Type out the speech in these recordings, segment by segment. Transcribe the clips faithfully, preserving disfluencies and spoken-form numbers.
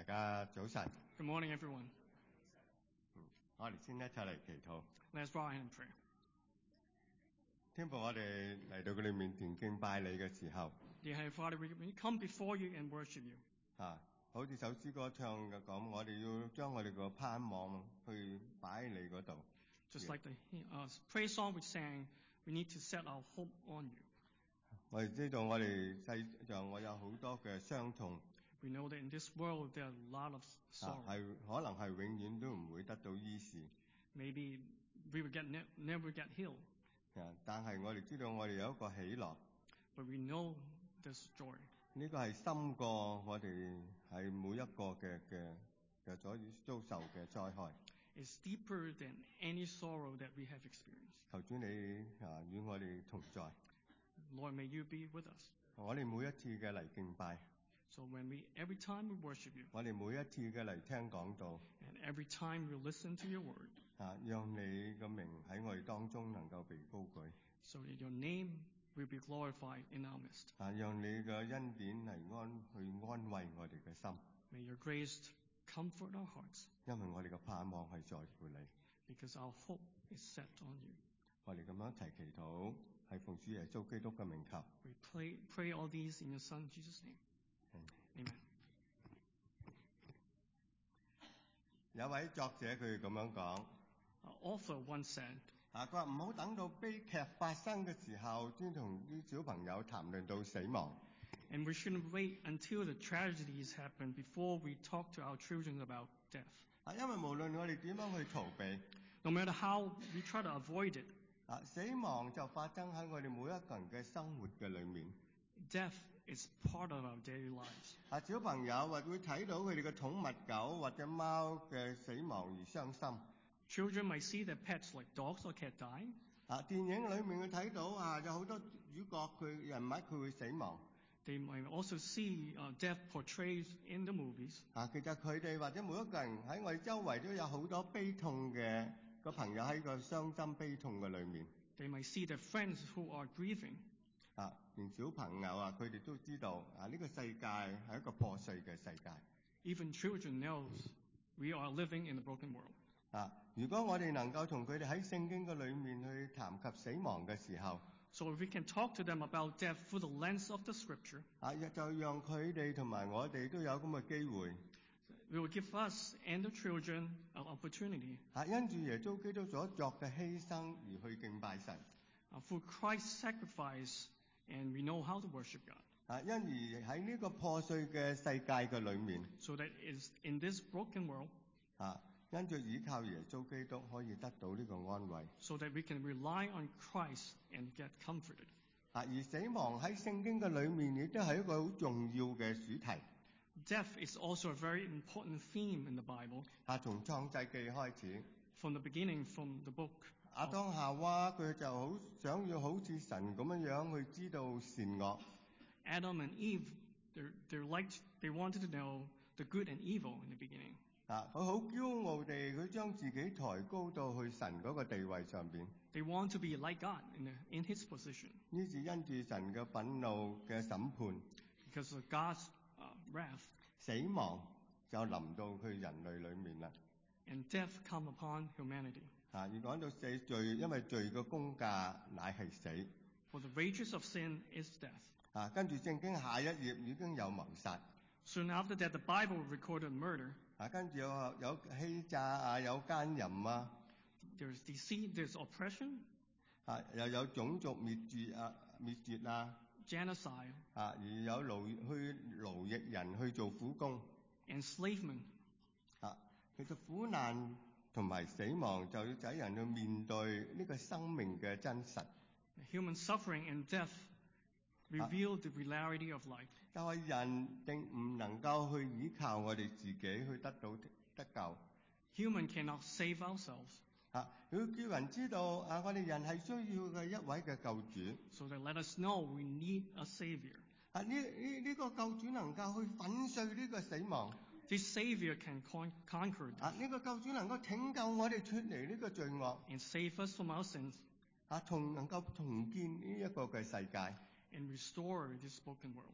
大家早晨。 Good morning, everyone. 我哋先一齊嚟祈禱。 Let's bow our head and pray. 天父，我哋嚟到佢哋面前敬拜你嘅時候， Dear Heavenly Father, we we come before you and worship you. 啊，好似首詩歌唱嘅咁，我哋要將我哋個盼望去擺喺你嗰度。 Just like the uh, praise song we sang, we need to set our hope on you. 我哋知道我哋世上我有好多嘅傷痛， We know that in this world there are a lot of 啊 sorrow. 係可能係永遠都唔會得到醫治。 Maybe we will get ne- never get healed, 啊，但係我哋知道我哋有一個喜樂， but we know there's joy. 呢個係深過我哋係每一個嘅嘅嘅所遭受嘅災害。 It's deeper than any sorrow that we have experienced. 求主你啊與我哋同在， Lord, may you be with us. 我哋每一次嘅嚟敬拜， So when we, every time we worship you, 我哋每一次嘅嚟聽講道， and every time we listen to your word, 啊，讓你嘅名喺我哋當中能夠被高舉， so that your name will be glorified in our midst. 啊，讓你嘅恩典嚟安去安慰我哋嘅心， May your grace comfort our hearts, 因為我哋嘅盼望係在乎你。 because our hope is set on you. 我哋咁樣一齊祈禱，係奉主耶穌基督嘅名求。 We pray, pray all these in your Son, Jesus' name. Amen. 有位作者佢咁樣講， Our author once said, 啊，佢話唔好等到悲劇發生嘅時候，先同啲小朋友談論到死亡。 and we shouldn't wait until the tragedies happen before we talk to our children about death. 啊，因為無論我哋點樣去逃避， No matter how we try to avoid it, 啊，死亡就發生喺我哋每一個人嘅生活嘅裏面。 death is part of our daily lives. 啊，小朋友或會睇到佢哋嘅寵物狗或者貓嘅死亡而傷心。 Children might see their pets like dogs or cat die. 啊，電影裏面佢睇到啊，有好多主角佢人物佢會死亡。 They might also see uh, death portrayed in the movies. 啊，其實佢哋或者每一個人喺我哋周圍都有好多悲痛嘅個朋友喺個傷心悲痛嘅裏面。 They might see their friends who are grieving. 啊，連小朋友啊，佢哋都知道啊，呢個世界係一個破碎嘅世界。 Even children knows we are living in a broken world. 啊，如果我哋能夠同佢哋喺聖經嘅裏面去談及死亡嘅時候， So if we can talk to them about death through the lens of the scripture, 啊，就讓佢哋同埋我哋都有咁嘅機會。 it will give us and the children an opportunity 啊，因住耶穌基督所作嘅犧牲而去敬拜神。 uh, through Christ's sacrifice, and we know how to worship God. 啊，因而喺呢個破碎嘅世界嘅裏面， So that is in this broken world, 啊，因住倚靠耶穌基督可以得到呢個安慰。 so that we can rely on Christ and get comforted. 啊，而死亡喺聖經嘅裏面亦都係一個好重要嘅主題。 Death is also a very important theme in the Bible. 啊，從創世記開始， From the beginning, from the book, 亞當夏娃佢就好想要好似神咁樣樣去知道善惡。 Adam and Eve, they're, they're liked, they wanted to know the good and evil in the beginning. 啊，佢好驕傲地，佢將自己抬高到去神嗰個地位上邊。 They want to be like God in, the, in His position. 於是因住神嘅憤怒嘅審判， Because of God's uh, wrath, 死亡就臨到佢人類裏面啦。 and death come upon humanity. 啊，而講到死罪，因為罪嘅工價乃係死。 For the wages of sin is death. 啊，跟住聖經下一頁已經有謀殺。 Soon after that, the Bible recorded murder. 啊，跟住有有欺詐啊，有奸淫啊， There's deceit, there's oppression, 啊又有種族滅絕啊滅絕啊， genocide, 啊而有勞去勞役人去做苦工。 enslavement. 啊，其實苦難同埋死亡就要使人去面對呢個生命嘅真實。 Human suffering and death reveal the reality of life. 就係人定唔能夠去依靠我哋自己去得到得救。 Human cannot save ourselves. 啊，要叫人知道啊，我哋人係需要嘅一位嘅救主。 So that let us know we need a Savior. 啊，呢呢呢個救主能夠去粉碎呢個死亡。 This Savior can con- conquer 啊， death 呢個救主能夠拯救我哋脱離呢個罪惡。 and save us from our sins 啊，同能夠重建呢一個嘅世界。 and restore this broken world.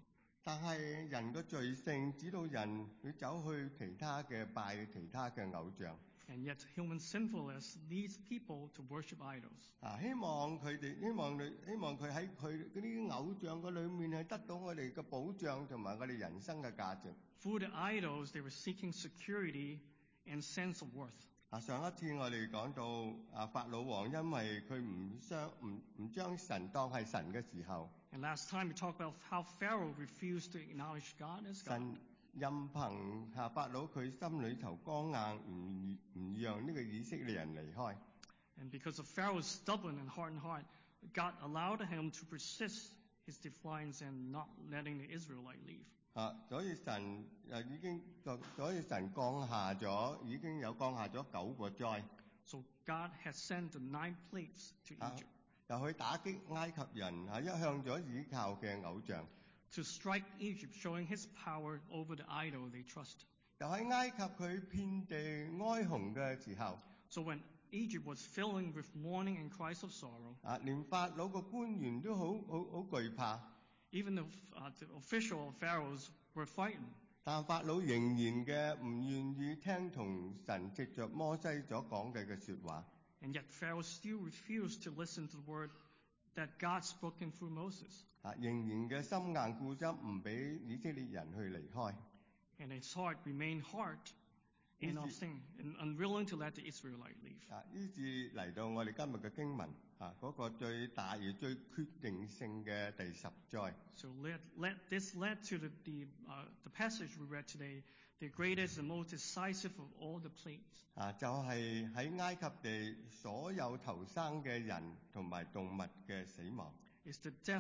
但係人嘅罪性，指到人會走去其他嘅拜其他嘅偶像。 And yet human sinfulness leads people to worship idols. 啊，希望佢哋希望你希望佢喺佢嗰啲偶像嘅裏面係得到我哋嘅保障同埋我哋人生嘅價值。 Through the idols, they were seeking security and sense of worth. 啊，上一次我哋講到啊，法老王因為佢唔將唔唔將神當係神嘅時候， And last time we talked about how Pharaoh refused to acknowledge God as God. 神任憑下法老佢心裏頭剛硬，唔唔讓呢個以色列人離開。 And because of Pharaoh's stubborn and hardened heart, God allowed him to persist his defiance and not letting the Israelite leave. 啊，所以神誒已經所以神降下咗已經有降下咗九個災。 So God had sent the nine plagues to 啊 Egypt 又去打擊埃及人啊，一向咗倚靠嘅偶像。 to strike Egypt, showing his power over the idol they trust. 又喺埃及佢遍地哀鴻嘅時候， So when Egypt was filling with mourning and cries of sorrow, 啊，連法老個官員都好好好懼怕。 even the, uh, the official pharaohs were frightened. 但法老仍然嘅唔願意聽同神藉着摩西所講嘅嘅説話。 And yet Pharaoh still refused to listen to the word that God spoken through Moses. 啊，仍然嘅心硬固執，唔俾以色列人去離開。 And his heart remained hard and Easy. obstinate and unwilling to let the Israelite leave. 啊，於是嚟到我哋今日嘅經文啊，嗰、個最大而最決定性嘅第十災。 So let, let, this led to the, the, uh, the passage we read today, the greatest and most decisive of all the plagues. 啊，就係、喺埃及地所有頭生嘅人同埋動物嘅死亡。 It's the death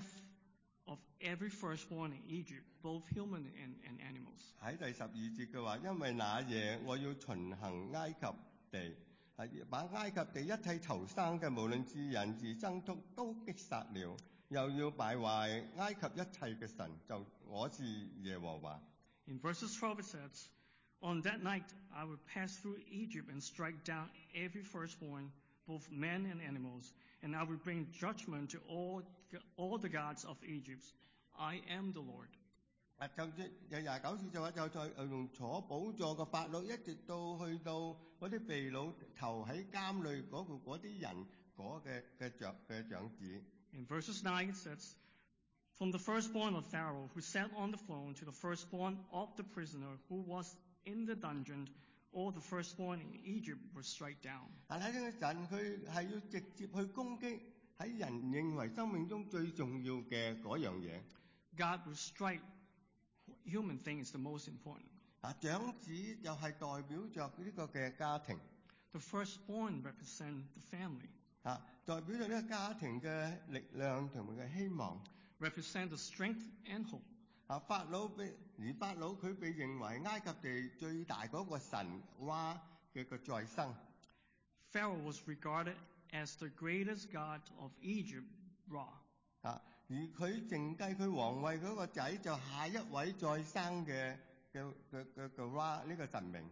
of every firstborn in Egypt, both human and, and animals. 喺第十二節嘅話，因為那夜我要巡行埃及地，啊，把埃及地一切頭生嘅，無論是人是牲畜，都擊殺了，又要敗壞埃及一切嘅神，就我是耶和華。 In verses twelve it says, On that night I will pass through Egypt and strike down every firstborn, both men and animals, and I will bring judgment to all, all the gods of Egypt. I am the Lord. 啊，就即有廿九節就話就在用坐寶座嘅法老，一直到去到嗰啲被擄投喺監裏嗰個嗰啲人嗰嘅嘅長嘅長子。 In verses nine it says, From the firstborn of Pharaoh who sat on the throne to the firstborn of the prisoner who was in the dungeon, all the firstborn in Egypt were struck down. 但係呢個神佢係要直接去攻擊喺人認為生命中最重要嘅嗰樣嘢。 God will strike human things the most important. 啊，長子又係代表着呢個嘅家庭。 The firstborn represent the family, 啊，代表咗呢個家庭嘅力量同埋嘅希望。 represent the strength and hope. 啊，法老被而法老佢被認為埃及地最大嗰個神話嘅個再生。 Pharaoh was regarded as the greatest god of Egypt, Ra. 啊，而佢剩低佢皇位嗰個仔就下一位再生嘅嘅嘅嘅嘅 Ra 呢個神明。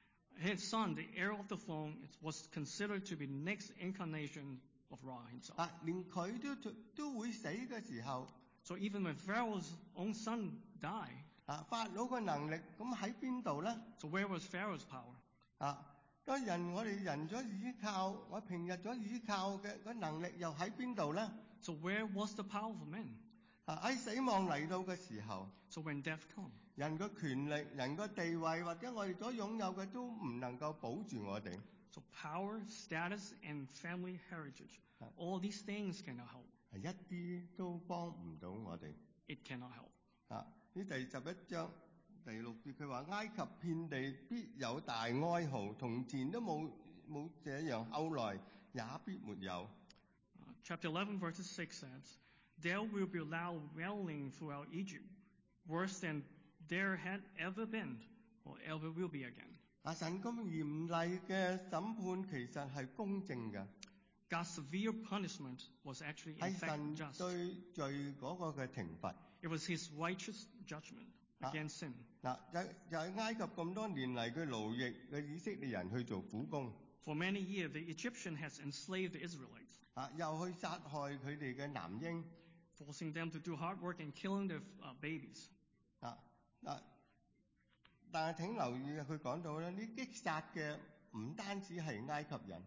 His son, the heir of the throne, was considered to be the next incarnation of Ra himself. 啊，連佢都都會死嘅時候， So even when Pharaoh's own son died, 啊，法老嘅能力咁喺邊度咧？ so where was Pharaoh's power? 啊，個人我哋人所依靠，我平日所依靠嘅個能力又喺邊度咧？ So where was the power of men? 啊，喺死亡嚟到嘅時候， So when death comes, 人嘅權力、人嘅地位或者我哋所擁有嘅都唔能夠保住我哋。 so power, status, and family heritage, all these things cannot help. 係一啲都幫唔到我哋。 It cannot help. 啊，呢第十一章第六節佢話：埃及遍地必有大哀號，從前都冇冇這樣，後來也必沒有。 Uh, chapter eleven, verse six says, There will be loud wailing throughout Egypt, worse than there had ever been or ever will be again. 啊，神咁嚴厲嘅審判其實係公正嘅， God's severe punishment was actually 係 in fact 神 just. 對罪嗰個嘅懲罰。 It was his righteous judgment against sin. 嗱，就就喺埃及咁多年嚟，佢奴役嘅以色列人去做苦工， For many years, the Egyptian has enslaved the Israelites, 啊，又去殺害佢哋嘅男嬰， forcing them to do hard work and killing their uh, babies. 啊啊！但係挺留意嘅，佢講到咧，呢擊殺嘅唔單止係埃及人，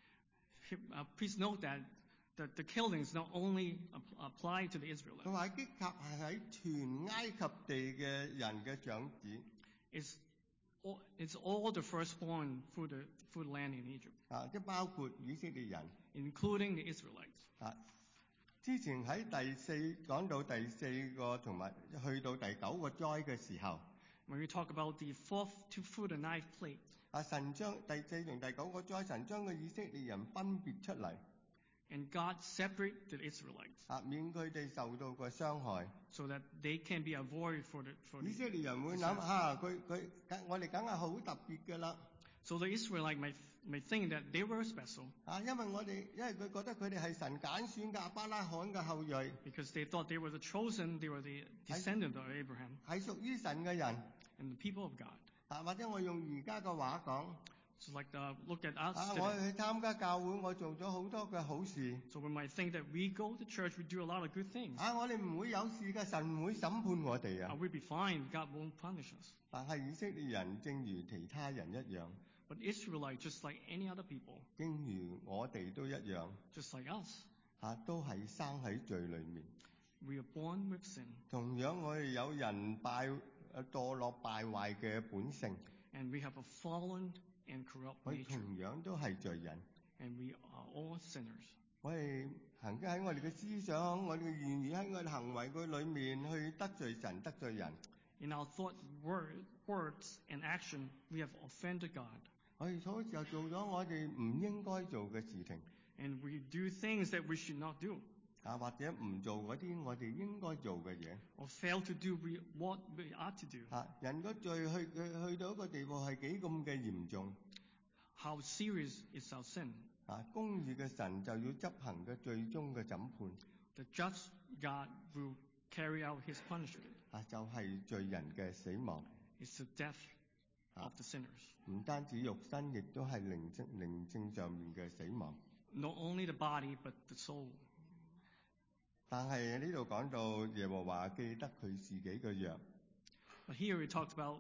Uh, please note that the, the killings not only ap- apply to the 佢 Israelites. 話擊殺係喺全埃及地嘅人嘅長子 It's all, it's all the firstborn through the, through the land in Egypt, 啊，即係包括以色列人 including the Israelites. 啊。之前喺第四講到第四個同埋去到第九個災嘅時候， When we talk about the fourth to through the ninth plague, 啊神將第四同第九個災，神將個以色列人分別出嚟， and God separated the Israelites 啊免佢哋受到個傷害。 so that they can be avoided for the, for 以 the 色列人會諗嚇佢佢我哋梗係好特別㗎啦。 So the Israelites may, may think that they were special 啊，因為我哋因為佢覺得佢哋係神揀選嘅亞伯拉罕嘅後裔， because they thought they were the chosen, they were the descendant of Abraham 係屬於神嘅人。 and the people of God. 啊，或者我用而家嘅話講， So like the, look at us 啊，我 today. 去參加教會，我做咗好多嘅好事。 So we might think that we go to church, we do a lot of good things. 啊，我哋唔會有事嘅，神唔會審判我哋 Uh, 啊。 we'll be fine, God won't punish us. 但係以色列人正如其他人一樣， But Israelites, just like any other people, 正如我哋都一樣， just like us, 啊，都係生喺罪裏面。 we are born with sin. 同樣我哋有人敗誒墮落敗壞嘅本性， And we have a fallen and corrupt 我哋 nature. 同樣都係罪人。 And we are all sinners. 我哋行喺我哋嘅思想、我哋嘅言語、喺我哋行為嘅裏面去得罪神、得罪人。 In our thought, word, words, and action, we have offended God. 我哋好多時候做咗我哋唔應該做嘅事情， And we do things that we should not do, 啊或者唔做嗰啲我哋應該做嘅嘢。 or fail to do we, what we ought to do. 啊，人嘅罪去去去到一個地步係幾咁嘅嚴重， How serious is our sin? 啊公義嘅神就要執行嘅最終嘅審判， The just God will carry out his punishment. 啊就係、罪人嘅死亡， It's the death of the sinners. 唔單止肉身，亦都係靈性靈性上面嘅死亡。 Not only the body, but the soul. 但係呢度講到耶和華記得佢自己嘅約， But here it talks about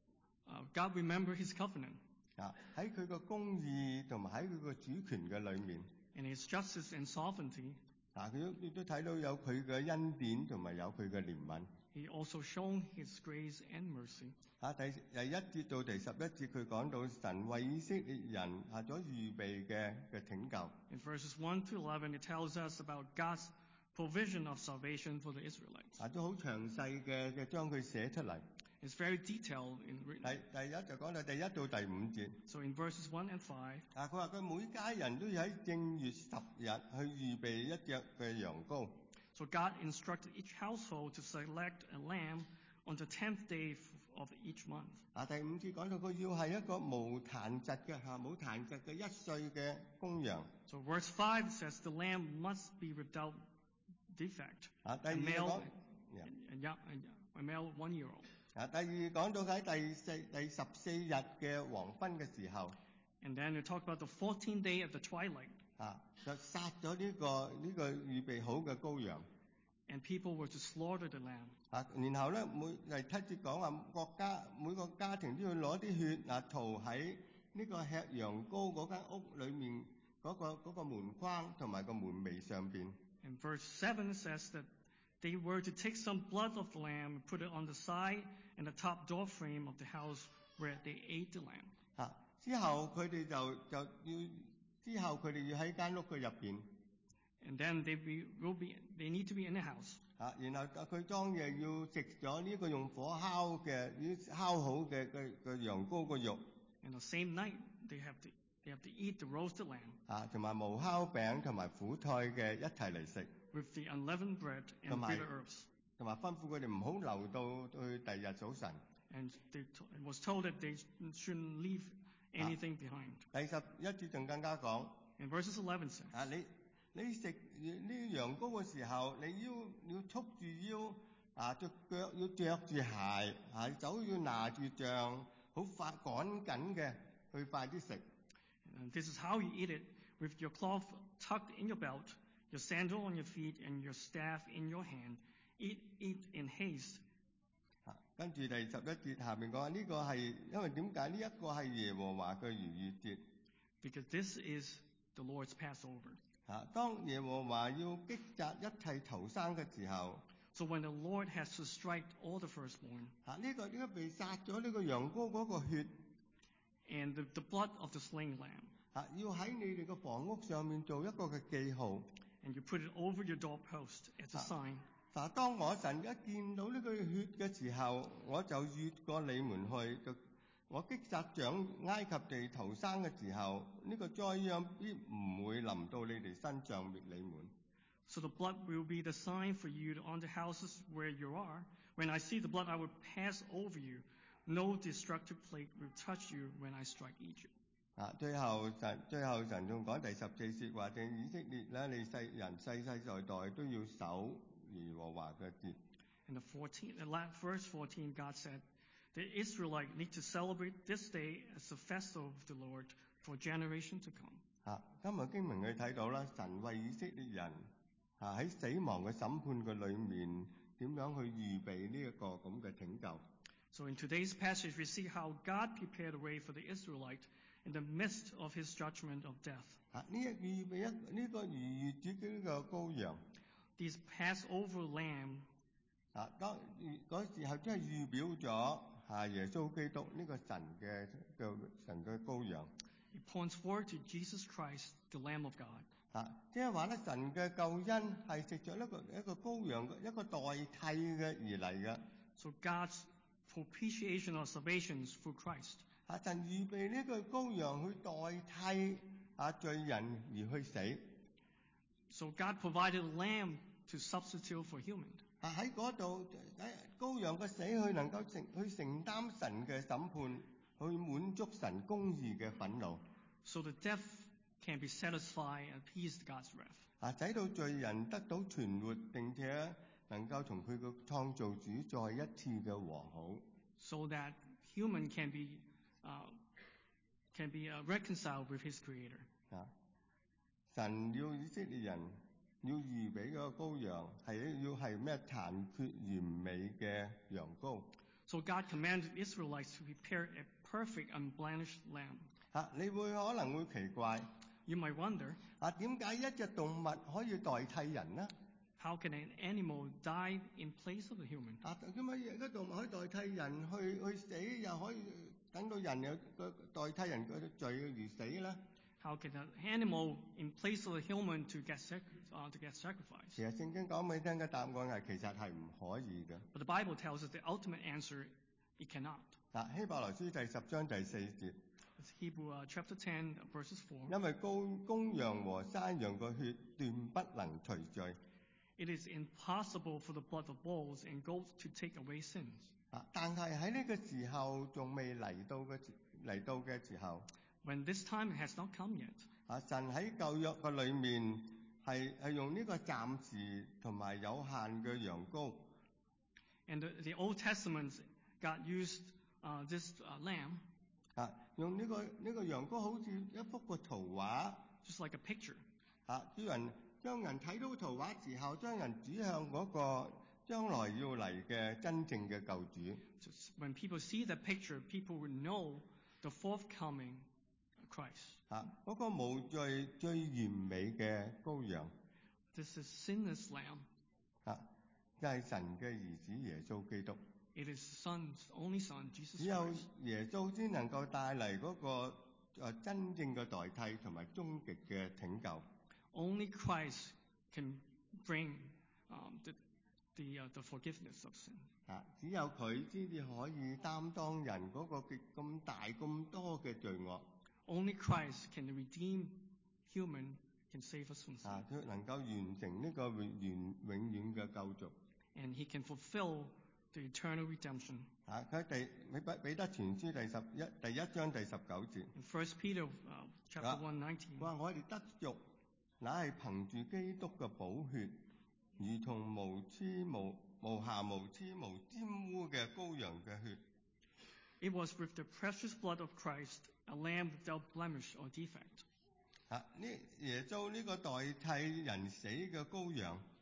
uh, God remember his covenant 啊喺佢個公義同埋喺佢個主權嘅裏面， and his justice and sovereignty. 啊佢都亦都睇到有佢嘅恩典同埋有佢嘅憐憫。 He also shown his grace and mercy. 啊第第一節到第十一節佢講到神為以色列人下咗預備嘅嘅拯救。 In verses one to eleven, it tells us about God's provision of salvation for the Israelites. 啊都好詳細嘅嘅將佢寫出嚟。 It's very detailed in 第 written. 第一就講到第一到第五節。 So in verses one and five, 啊佢話佢每家人都要喺正月十日去預備一隻嘅羊羔。 so God instructed each household to select a lamb on the tenth day of each month. 啊第五節講到佢要係一個無殘疾嘅嚇冇殘疾嘅一歲嘅公羊。 So verse five says the lamb must be without defect, 啊第 a 二 male, 講 a, young, a, a male one year old. 啊第二講到喺第四第十四日嘅黃昏嘅時候， And then we talk about the fourteenth day of the twilight, 啊就殺咗呢個呢個預備好嘅羔羊。 and people were to slaughter the lamb. 啊，然後咧每第七節講話國家每個家庭都要攞啲血啊塗喺呢個吃羊羔嗰間屋裏面嗰、個嗰、個門框同埋個門楣上邊。 And verse seven says that they were to take some blood of the lamb and put it on the side and the top door frame of the house where they ate the lamb. 啊，之後佢哋就就要之後佢哋要喺間屋嘅入邊。 And then they be, will be, they need to be in the house. 啊，然後佢當夜要食咗呢個用火烤嘅呢烤好嘅嘅嘅羊羔個肉。 And the same night, they have to, they have to eat the roasted lamb 啊，同埋無酵餅同埋苦菜嘅一齊嚟食， with the unleavened bread and 同埋- bitter herbs. 同埋吩咐佢哋唔好留到去第二日早晨。 And they to, it was told that they shouldn't leave anything behind. 第十一節仲更加講， And verses eleven says, 啊你你食呢羊羔嘅時候，你要要束住腰，啊隻腳要着住鞋，啊手要拿住杖，好快趕緊嘅去快啲食。 and this is how you eat it, with your cloth tucked in your belt, your sandal on your feet, and your staff in your hand. Eat, eat in haste. 啊跟住第十一節下面講呢個係因為點解呢一個係耶和華嘅逾越節？ Because this is the Lord's Passover. 啊，當耶和華要擊殺一切頭生嘅時候， So when the Lord has to strike all the firstborn, 啊呢、個呢、個被殺咗呢個羊羔嗰個血， and the, the blood of the slain lamb, 啊要喺你哋嘅房屋上面做一個嘅記號。 and you put it over your doorpost as a sign. 嗱，當我神一見到呢個血嘅時候，我就越過你們去，就我擊殺長埃及地頭生嘅時候，呢、個災殃必唔會臨到你哋身上滅你們。 So the blood will be the sign for you on the houses where you are. When I see the blood, I will pass over you. No destructive plague will touch you when I strike Egypt. 啊，最後神最後神仲講第十四節話，正以色列咧，你世人世世代代都要守耶和華嘅節。 In the fourteenth, the last verse fourteen, God said, the Israelites need to celebrate this day as a festival of the Lord for generation to come. 啊，今日經文你睇到啦，神為以色列人啊喺死亡嘅審判嘅裏面，點樣去預備呢一個咁嘅拯救。 So in today's passage, we see how God prepared a way for the Israelites in the midst of his judgment of death. 啊，呢一預備一呢、個逾越節嘅呢個羔羊， These Passover lamb, 啊，當嗰時候真係預表咗啊耶穌基督呢個神嘅嘅神嘅羔羊。 it points forward to Jesus Christ, the Lamb of God. 啊，即係話咧，神嘅救恩係藉著一個一個羔羊一個代替嘅而嚟嘅。 So God's propitiation or salvation is through Christ. 啊，神預備呢個羔羊去代替啊罪人而去死。 So God provided a lamb to substitute for human. 啊喺嗰度喺羔羊嘅死，佢能夠承去承擔神嘅審判，去滿足神公義嘅憤怒。 So the death can be satisfied and appease God's wrath. 啊，使到罪人得到存活，並且能夠同佢嘅創造主再一次嘅和好。 So that human can be uh, can be uh, reconciled with his Creator. 啊，神要以色列人要預備嗰個羔羊係要係咩殘缺完美嘅羊羔。 So God commanded the Israelites to prepare a perfect, unblemished lamb. 啊，你會可能會奇怪， You might wonder, 啊點解一隻動物可以代替人呢？ how can an animal die in place of a human? 啊，點解一個動物可以代替人去去死，又可以等到人有個代替人嘅罪而死咧？ How can an animal in place of a human to get sac- uh, to get 其 sacrificed? 實聖經講俾你聽嘅答案係其實係唔可以嘅。 But the Bible tells us the ultimate answer: it cannot. 嗱，希伯來書第十章第四節， It's Hebrew uh, chapter ten, verses four. 因為羔公羊和山羊嘅血斷不能除罪。 It is impossible for the blood of bulls and goats to take away sins. 啊，但係喺呢個時候仲未嚟到嘅嚟到嘅時候， When this time has not come yet, 啊，神喺舊約嘅裏面係係用呢個暫時同埋有限嘅羊羔。 and the, the Old Testament, God used uh, this uh, lamb 啊，用呢、個呢、個羊羔好似一幅個圖畫， just like a picture. 啊，叫人將人睇到圖畫時候，將人指向嗰個將來要嚟嘅真正嘅救主。 So when people see that picture, people will know the forthcoming Christ. 啊，嗰、個無罪最完美嘅羔羊， This is sinless lamb. 啊，就係、神嘅兒子耶穌基督。 It is Son's only Son, Jesus 只有 Christ. 耶穌先能夠帶嚟嗰個誒真正嘅代替同埋終極嘅拯救。 Only Christ can bring um, the the, uh, the forgiveness of sin. 啊，只有佢先至可以擔當人嗰個極咁大咁多嘅罪惡。 Only Christ can redeem human, can save us from sin. 啊，佢能夠完成呢個永遠永遠嘅救贖。 And he can fulfill the eternal redemption. 啊，佢第彼彼得前書第十一第一章第十九節， In First Peter uh, chapter Ah. one nineteen, 話我哋得贖，乃係憑住基督嘅寶血，如同無疵無無瑕無疵無沾污嘅羔羊嘅血。 it was with the precious blood of Christ, a lamb without blemish or defect. 啊，呢耶穌呢個代替人死嘅羔羊，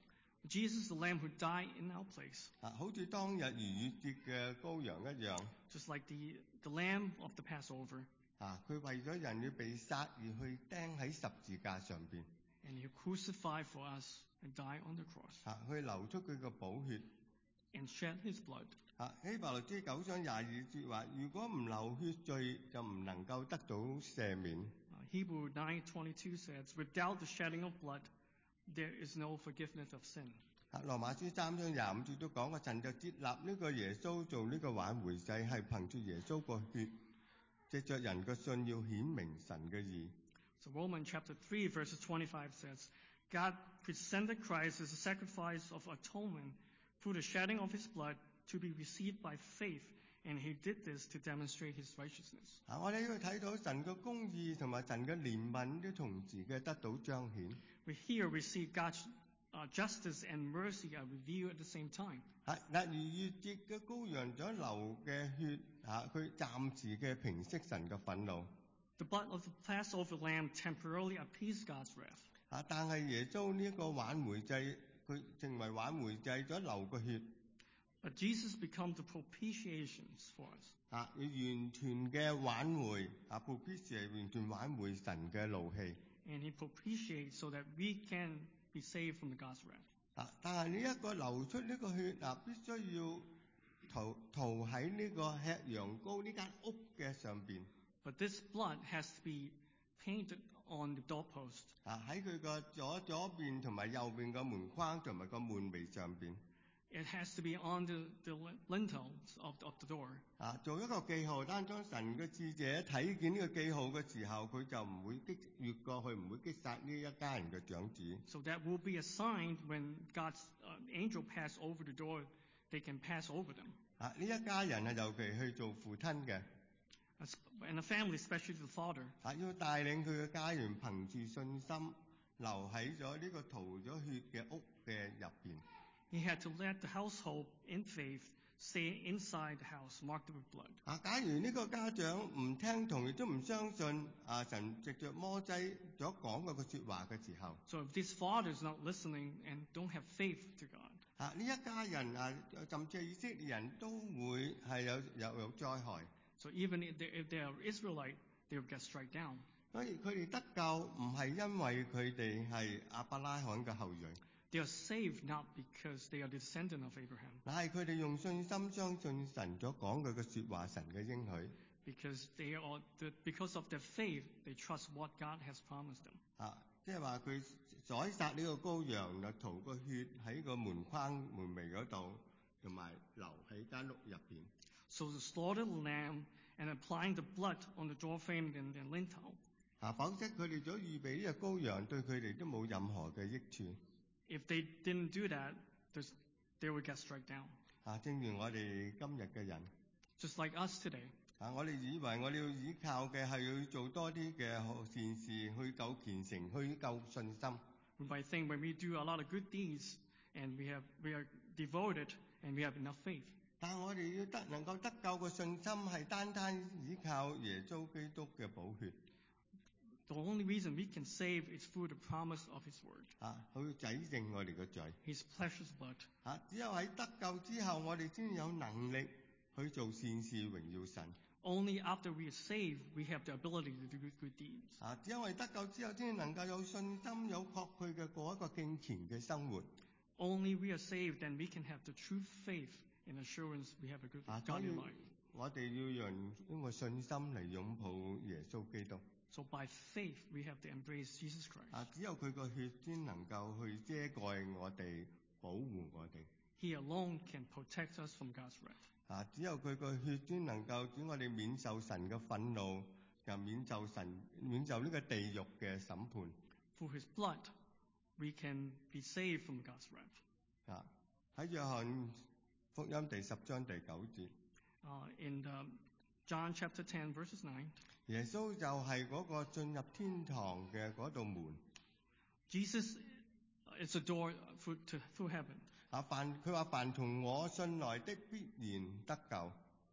Jesus is the Lamb who died in our place, 啊，好似當日逾越節嘅羔羊一樣。 just like the, the Lamb of the Passover. 啊，佢為咗人要被殺而去釘喺十字架上邊。 And he crucified for us and died on the cross 啊，去流出佢嘅寶血。 and shed his blood. 啊，希伯來書九章廿二節話：如果唔流血，罪就唔能夠得到赦免。 Uh, Hebrew nine twenty-two says, without the shedding of blood, there is no forgiveness of sin. 啊，羅馬書三章廿五節都講過，神就接納呢個耶穌做呢個挽回祭，係憑住耶穌個血，藉着人嘅信要顯明神嘅義。 So Romans chapter three verses twenty-five says, God presented Christ as a sacrifice of atonement through the shedding of his blood to be received by faith, and he did this to demonstrate his righteousness. 啊，我哋要睇到神嘅公義同埋神嘅憐憫都同時嘅得到彰顯。 We here we see God's uh, justice and mercy are revealed at the same time. 啊，嗱，逾越節嘅羔羊所流嘅血，啊，佢暫時嘅平息神嘅憤怒。 The blood of the Passover lamb temporarily appeased God's wrath. 啊，但係耶穌呢個挽回祭，佢成為挽回祭所流嘅血。 But Jesus becomes the propitiations for us. 啊，要完全嘅挽回，啊 propitiate 完全挽回神嘅怒氣。 And he propitiates so that we can be saved from the God's wrath. 啊，但係呢一個流出呢個血啊，必須要塗塗喺呢個吃羊羔呢間屋嘅上邊。 But this blood has to be painted on the doorpost. 啊，喺佢個左左邊同埋右邊個門框同埋個門楣上邊。 It has to be on the, the lintels of, of the door. 啊，做一個記號，當當神嘅使者睇見呢個記號嘅時候，佢就唔會擊越過去，唔會擊殺呢一家人嘅長子。 So that will be a sign when God's uh, angel pass over the door, they can pass over them. 啊，呢一家人係尤其去做父親嘅， As- And the family, especially the father, 啊，要帶領佢嘅家人憑住信心留喺咗呢個塗咗血嘅屋嘅入邊。 he had to let the household in faith stay inside the house marked with blood. 啊，假如呢個家長唔聽從，亦都唔相信啊神藉着摩西所講嘅個説話嘅時候， So if this father is not listening and don't have faith to God, 啊呢一家人啊，甚至係以色列人都會係有有有災害。 so even if they, if they are Israelite, they will get struck down. 所以佢哋得救唔係因為佢哋係亞伯拉罕嘅後裔， They are saved not because they are descendant of Abraham, 乃係佢哋用信心相信神所講嘅嘅説話，神嘅應許。 because they are the, because of their faith, they trust what God has promised them. 啊，即係話佢宰殺呢個羔羊，就塗個血喺個門框門楣嗰度，同埋留喺間屋入邊。 So to slaughter the lamb and applying the blood on the doorframe and the lintel. 啊，否則佢哋所預備呢個羔羊對佢哋都冇任何嘅益處。 If they didn't do that, there's- they would get struck down. 啊，正如我哋今日嘅人， Just like us today. 啊，我哋以為我哋要依靠嘅係要做多啲嘅好善事，去夠虔誠，去夠信心。 We might think when we do a lot of good deeds and we have we are devoted and we have enough faith. 但係我哋要得能夠得救嘅信心係單單依靠耶穌基督嘅寶血。 The only reason we can save is through the promise of His word. 啊，去洗淨我哋嘅罪。 His precious blood. 啊，只有喺得救之後，我哋先有能力去做善事，榮耀神。 Only after we are saved, we have the ability to do good deeds. 啊，只有係得救之後，先能夠有信心、有確據嘅過一個敬虔嘅生活。 Only we are saved, then we can have the true faith and assurance we have a good 啊，所以 godly life. 我哋要用呢個信心嚟擁抱耶穌基督。 So by faith, we have to embrace Jesus Christ. 啊，只有佢個血先能夠去遮蓋我哋、保護我哋。 He alone can protect us from God's wrath. 啊，只有佢個血先能夠使我哋免受神嘅憤怒，又免受神免受呢個地獄嘅審判。 Through His blood, we can be saved from God's wrath. 啊，喺約翰福音第十章第九節， Uh, in um, John chapter ten, verses nine, 耶穌就係嗰個進入天堂嘅嗰道門。 Jesus is the door through, to, through heaven. 啊，凡佢話凡從我信來的必然得救。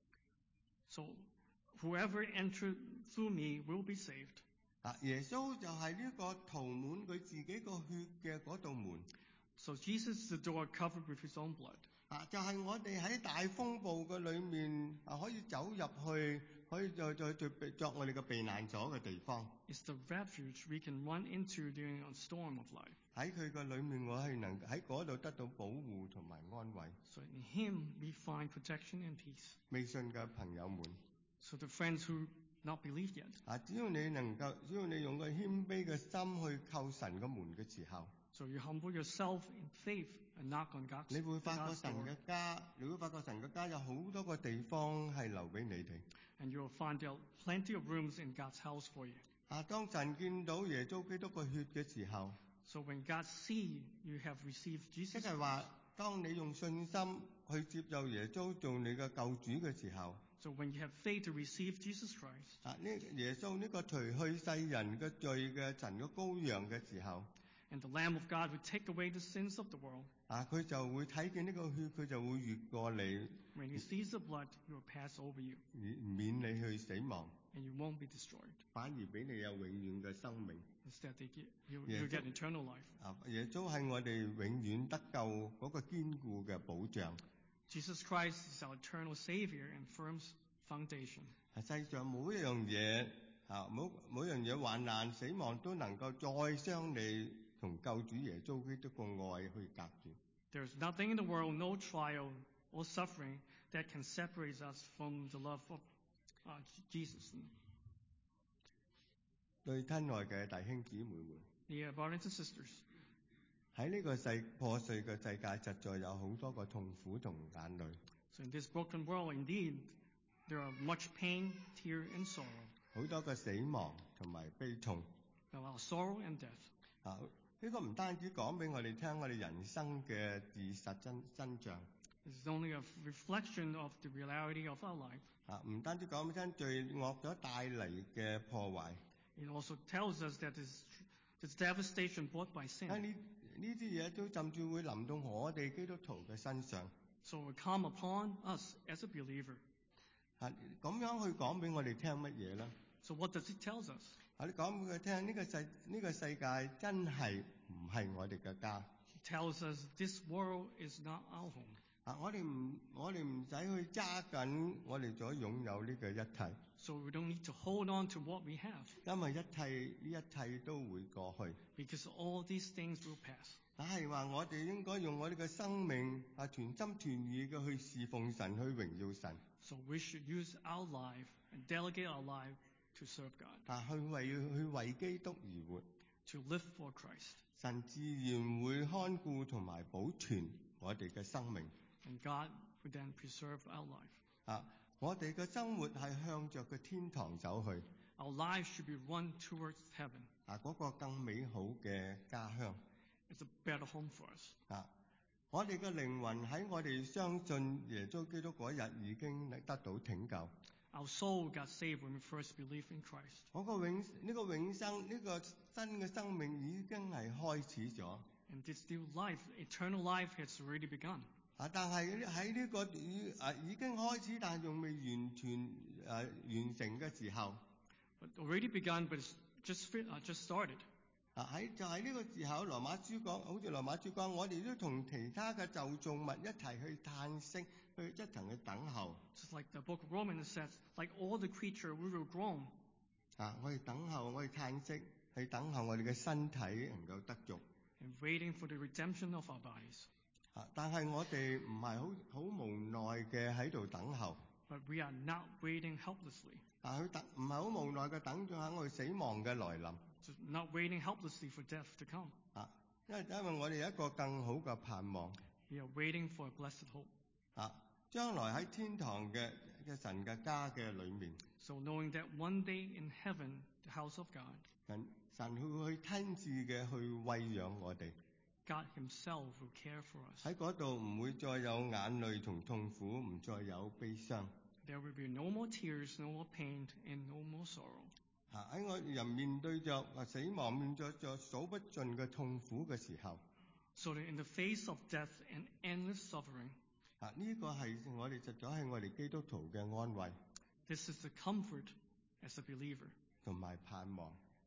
So whoever entered through me will be saved. 啊，耶穌就係呢個塗滿佢自己個血嘅嗰道門。 So Jesus is the door covered with his own blood. 啊，就係我哋喺大風暴嘅裏面啊，可以走入去，可以再再再作我哋嘅避難所嘅地方。 It's the refuge we can run into during a storm of life. 喺佢嘅裏面，我係能喺嗰度得到保護同埋安慰。 So in him we find protection and peace. 未信嘅朋友們， So the friends who not believed yet. 啊，只要你能夠，只要你用個謙卑嘅心去叩神嘅門嘅時候， So you humble yourself in faith and knock on God's, 你會發覺 God's 神 door. 嘅家，你會發覺神嘅家有好多個地方係留俾你哋。 And you will find there are plenty of rooms in God's house for you. 啊，當神見到耶穌基督嘅血嘅時候， So when God sees you have received 即 Jesus 係話，當你用信心去接受耶穌做你嘅救主嘅時候， So when you have faith to receive Jesus Christ, 啊，呢耶穌呢個除去世人嘅罪嘅神嘅羔羊嘅時候， and the Lamb of God will take away the sins of the world, 啊，佢就會睇見呢個血，佢就會越過你， when he sees the blood, he will pass over you, 免免你去死亡， and you won't be destroyed. 反而俾你有永遠嘅生命。 Instead, they get, you, Yeah, you get so- eternal life. 啊，耶穌係我哋永遠得救嗰個堅固嘅保障。 Jesus Christ is our eternal Savior and firm foundation. 啊，世上冇一樣嘢啊，冇冇一樣嘢患難死亡都能夠再將你同救主耶穌基督嘅愛去隔絕。 There is nothing in the world, no trial or suffering that can separate us from the love of uh, Jesus. 對親愛嘅弟兄姊妹們， Dear brothers and sisters, 喺呢個世破碎嘅世界，實在有好多個痛苦同眼淚， so in this broken world, indeed, there are much pain, tear, and sorrow. 好多個死亡同埋悲痛。 There are sorrow and death. 啊，呢個唔單止講俾我哋聽我哋人生嘅事實真真相， This is only a reflection of the reality of our life. 啊，唔單止講俾聽罪惡所帶嚟嘅破壞。 It also tells us that this, this devastation brought by 啊， sin. 呢呢啲嘢都甚至會臨到我哋基督徒嘅身上。 So it will come upon us as a believer. 啊，咁樣去講俾我哋聽乜嘢咧？ So what does it tell us? 啊，你講俾佢聽，呢、個世呢、個世界真係唔係我哋嘅家。 It tells us this world is not our home. 啊，我哋唔我哋唔使去揸緊我哋所擁有呢個一切， So we don't need to hold on to what we have, 因為一切呢一切都會過去。 because all these things will pass. 但係話我哋應該用我哋嘅生命啊，全心全意嘅去侍奉神，去榮耀神， So we should use our life and delegate our life to serve God, 啊，去為去為基督而活。 to live for Christ. 神自然會看顧同埋保存我哋嘅生命。 And God would then preserve our life. 啊，我哋嘅生活係向着個天堂走去， Our lives should be run towards heaven. 啊，嗰個更美好嘅家鄉。 It's a better home for us. 啊，我哋嘅靈魂喺我哋相信耶穌基督嗰日已經得到拯救。 Our soul got saved when we first believed in Christ. 嗰個永呢、個永生呢、個新嘅生命已經係開始咗。 And this new life, eternal life, has already begun. 啊，但係喺呢個已啊已經開始，但係仲未完全誒、啊、完成嘅時候， But already begun, but it's just fit, uh, just started. 啊喺就係呢個時候，羅馬書講，好似羅馬書講，我哋都同其他嘅就造物一齊去嘆息，去一齊去等候。 Just like the book of Romans says, like all the creature, we will groan. 啊，我哋等候，我哋嘆息，去等候我哋嘅身體能夠得救。 And waiting for the redemption of our bodies. 啊，但係我哋唔係好好無奈嘅喺度等候。 But we are not waiting helplessly. 啊，佢等唔係好無奈嘅等住喺我哋死亡嘅來臨。 Just not waiting helplessly for death to come. 啊，因為因為我哋有一個更好嘅盼望。 We are waiting for a blessed hope. 啊，將來喺天堂嘅嘅神嘅家嘅裏面， So knowing that one day in heaven, the house of God, 神神會去親自嘅去餵養我哋。 God himself will care for us. 喺嗰度唔會再有眼淚同痛苦，唔再有悲傷。 There will be no more tears, no more pain, and no more sorrow. 啊，喺我人面對着啊死亡，面對着數不盡嘅痛苦嘅時候， So that in the face of death and endless suffering, 啊呢、個係我哋實在係我哋基督徒嘅安慰 this is the comfort as a believer 同埋盼望。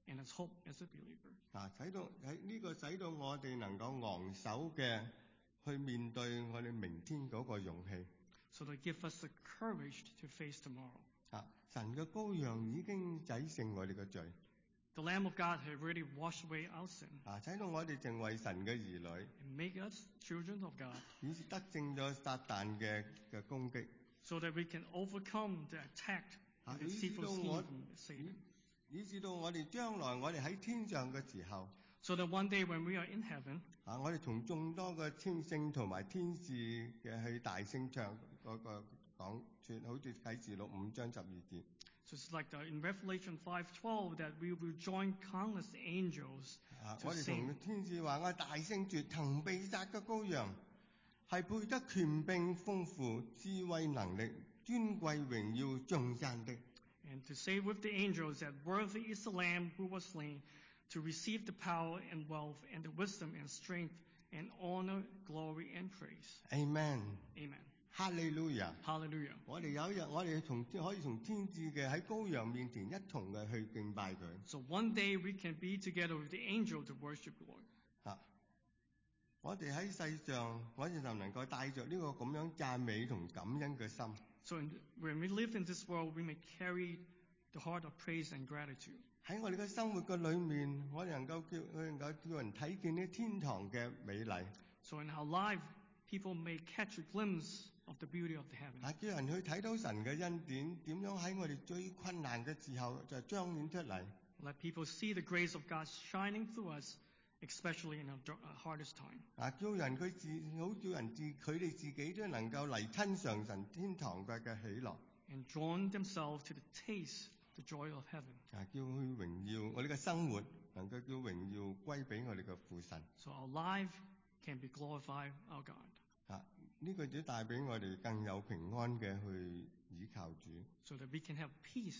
and as hope as a believer. 啊，使到喺呢個使到我哋能夠昂首嘅去面對我哋明天嗰個勇氣。 So to give us the courage to face tomorrow. 啊，神嘅羔羊已經洗淨我哋嘅罪。 The Lamb of God has already washed away our sin 啊，使到我哋成為神嘅兒女， and make us children of God, 以致得勝咗撒旦嘅嘅攻擊。 so that we can overcome the attack 啊， and the 以致 deceitful 到 scheme 我 from Satan. 以致到我哋將來我哋喺天上嘅時候， So that one day when we are in heaven, 啊，我哋同眾多嘅天聖同埋天使嘅去大聲唱嗰個講説，好似啟示錄五章十二節。 so it's like the, in Revelation five twelve that we will join countless angels 啊， to 我哋 sing. 同天使話：我大聲説，曾被殺嘅羔羊係配得權柄、豐富、智慧、能力、尊貴、榮耀、頌讚的。 And to say with the angels that worthy is the Lamb who was slain to receive the power and wealth and the wisdom and strength and honor, glory and praise. Amen， Amen. 哈利路亞！ Hallelujah. 我哋有一日，我哋同可以同天使嘅喺羔羊面前一同嘅去敬拜佢。 So one day we can be together with the angel to worship the Lord. 啊，我哋喺世上，我哋就能夠帶着呢個咁樣讚美同感恩嘅心。 So in, when we live in this world, we may carry the heart of praise and gratitude. 喺我哋嘅生活嘅裏面，我哋能夠叫能夠叫人睇見呢天堂嘅美麗， So in our life, people may catch a glimpse of the beauty of the heaven. 啊，叫人去睇到神嘅恩典點樣喺我哋最困難嘅時候就彰顯出嚟。 Let people see the grace of God shining through us, especially in our dar- uh, hardest time. 啊，叫人佢自好叫人自佢哋自己都能夠嚟親嘗神天堂嘅嘅喜樂。 And drawn themselves to the taste, the joy of heaven. 啊，叫佢榮耀我哋嘅生活能夠叫榮耀歸俾我哋嘅父神。 So our life can be glorified our God. 啊，呢、個只帶俾我哋更有平安嘅去倚靠主。 So that we can have peace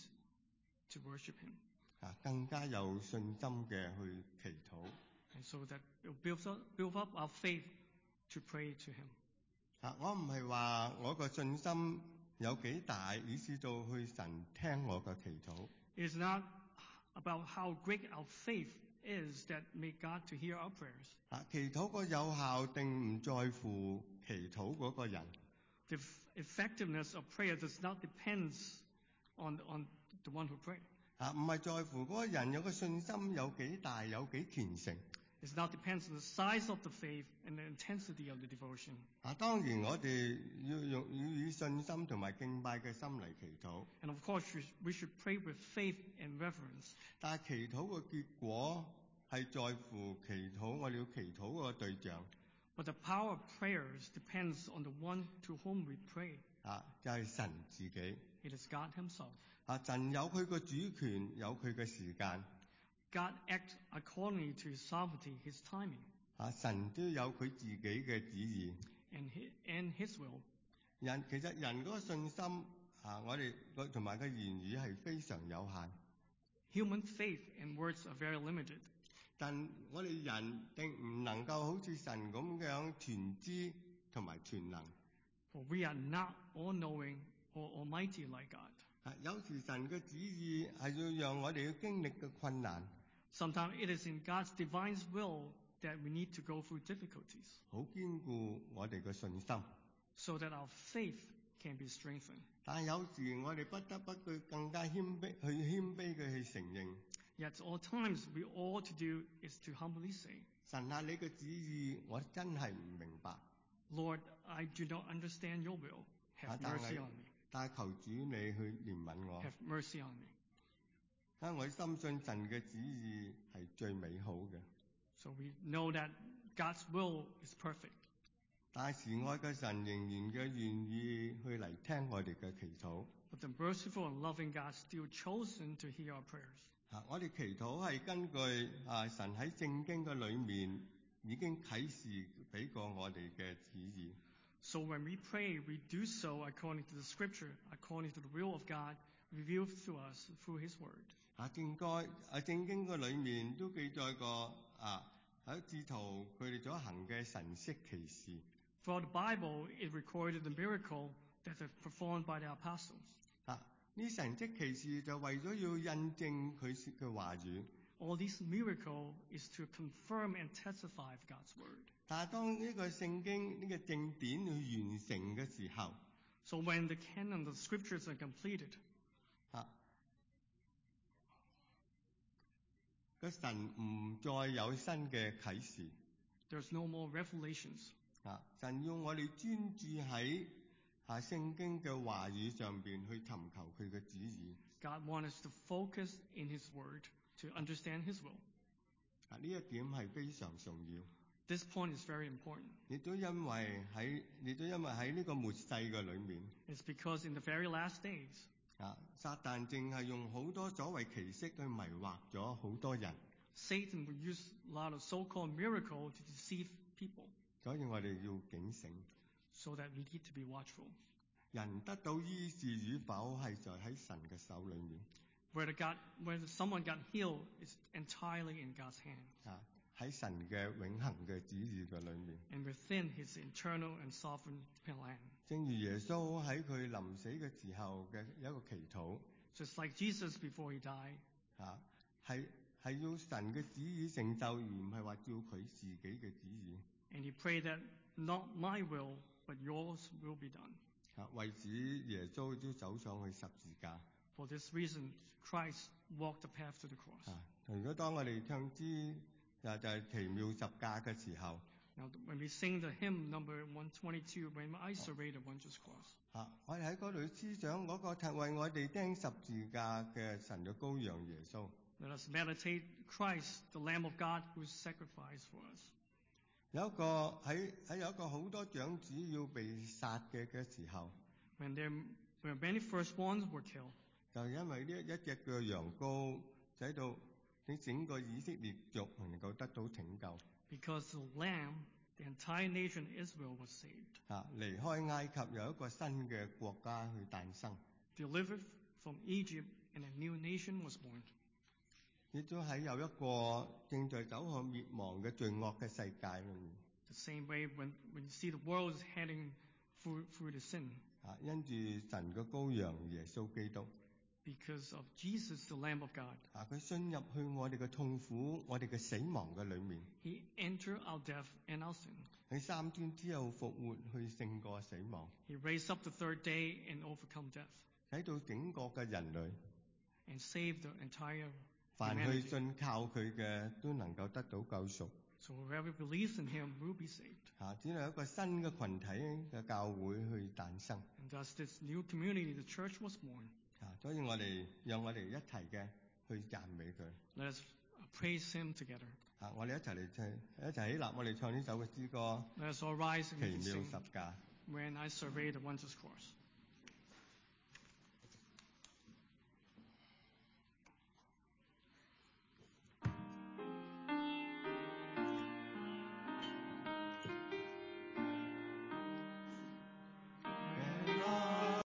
to worship Him. 啊，更加有信心嘅去祈禱。 And so that it builds up, build up our faith to pray to Him. 啊，我唔係話我個信心有幾大，以至到去神聽我嘅祈禱。 It is not about how great our faith is that make God to hear our prayers. 啊，祈禱個有效定唔在乎祈禱嗰個人。 The f- effectiveness of prayer does not depend on, on the one who prays. 啊，唔係在乎嗰個人有個信心有幾大，有幾虔誠。 It not depends on the size of the faith and the intensity of the devotion. 啊，當然我哋要用要以信心同埋敬拜嘅心嚟祈禱， And of course, we sh- we should pray with faith and reverence. 但係祈禱嘅結果係在乎祈禱我哋要祈禱個對象。 But the power of prayers depends on the one to whom we pray. 啊，就係、是、神自己。 It is God Himself. 啊，神有佢個主權，有佢嘅時間。 God acts according to His sovereignty, His timing, 啊，神都有佢自己嘅旨意。 and His, and His will. 人其實人嗰個信心啊，我哋個同埋個言語係非常有限。 Human faith and words are very limited. 但我哋人定唔能夠好似神咁樣全知同埋全能。 For we are not all-knowing or almighty like God. 啊，有時神嘅旨意係要讓我哋要經歷嘅困難， Sometimes it is in God's divine will that we need to go through difficulties 好堅固我哋嘅信心。 so that our faith can be strengthened. 但係有時我哋不得不去更加謙卑，去謙卑嘅去承認， Yet at all times we all to do is to humbly say, 神啊，你嘅旨意我真係唔明白， Lord, I do not understand your will. 啊 Have 但 mercy 係 on me. 但係求主你去憐憫我， Have mercy on me. 因為我深信神嘅旨意係最美好嘅。 So we know that God's will is perfect. 但係慈愛嘅神仍然嘅願意去嚟聽我哋嘅祈禱。 But the merciful and loving God still chosen to hear our prayers. 啊，我哋祈禱係根據啊神喺聖經嘅裏面已經啟示俾過我哋嘅旨意。 So when we pray, we do so according to the scripture, according to the will of God revealed to us through His word. 啊，正該啊聖經嘅裏面都記載過啊喺使徒佢哋所行嘅神蹟奇事。 Throughout the Bible, it recorded the miracle that are performed by the apostles. 啊，呢神蹟奇事就為咗要印證佢嘅話語。 all these miracles is to confirm and testify of God's word. 但係當呢個聖經呢個正典去完成嘅時候， So when the canon of the scriptures are completed, 啊，個神唔再有新嘅啟示， there's no more revelations. 啊，神要我哋專注喺啊聖經嘅話語上邊去尋求佢嘅旨意。 God wants us to focus in His word to understand His will. 啊，呢一點係非常重要。 This point is very important. 亦都因為喺，亦都因為喺呢個末世嘅裏面， It's because in the very last days, 啊，撒旦正係用好多所謂奇蹟去迷惑咗好多人， Satan will use a lot of so-called miracles to deceive people. 所以我哋要警醒。 So that we need to be watchful. 人得到醫治與否係在喺神嘅手裏面， Whether God, whether someone got healed is entirely in God's hands 啊，喺神嘅永恆嘅旨意嘅裏面。 and within His eternal and sovereign plan. 正如耶穌喺佢臨死嘅時候嘅一個祈禱， Just like Jesus before He died, 啊，係係要神嘅旨意成就，而唔係話照佢自己嘅旨意。 and He prayed that not my will, but yours will be done. 啊，為此耶穌都走上去十字架。 For this reason, Christ walked the path to the cross. 啊，如果當我哋唱之就就係奇妙十架嘅時候， Now, when we sing the hymn number one twenty-two, when I survey the wondrous cross, 啊，我哋喺嗰度思想嗰個為為我哋釘十字架嘅神嘅羔羊耶穌。 let us meditate Christ, the Lamb of God, who is sacrificed for us. 有一個喺喺有一個好多長子要被殺嘅嘅時候， When there when many firstborns were killed, 就因為呢一隻嘅羊羔，使到你整個以色列族能夠得到拯救。 because the Lamb, the entire nation of Israel was saved. 啊，離開埃及有一個新嘅國家去誕生， Delivered from Egypt, and a new nation was born. 亦都喺有一個正在走向滅亡嘅罪惡嘅世界裏面。 The same way when, when you see the world is heading through, through the sin, 啊，因住神嘅羔羊耶穌基督， because of Jesus, the Lamb of God, 啊，佢進入去我哋嘅痛苦、我哋嘅死亡嘅裏面， He entered our death and our sin. 喺三天之後復活，去勝過死亡， He raised up the third day and overcome death, 使到整個嘅人類， and saved the entire 凡去 humanity. 信靠佢嘅都能夠得到救贖。 So whoever believes in Him will be saved. 啊，只係一個新嘅群體嘅教會去誕生。 And thus this new community, the church, was born. 啊，所以我哋讓我哋一齊嘅去讚美佢。 Let us praise Him together. 啊，我哋一齊嚟唱，一齊起立，我哋唱呢首嘅詩歌 Let us all rise 《 and 奇 we 妙 can 十 sing 架》。 When I Survey the Wondrous Cross.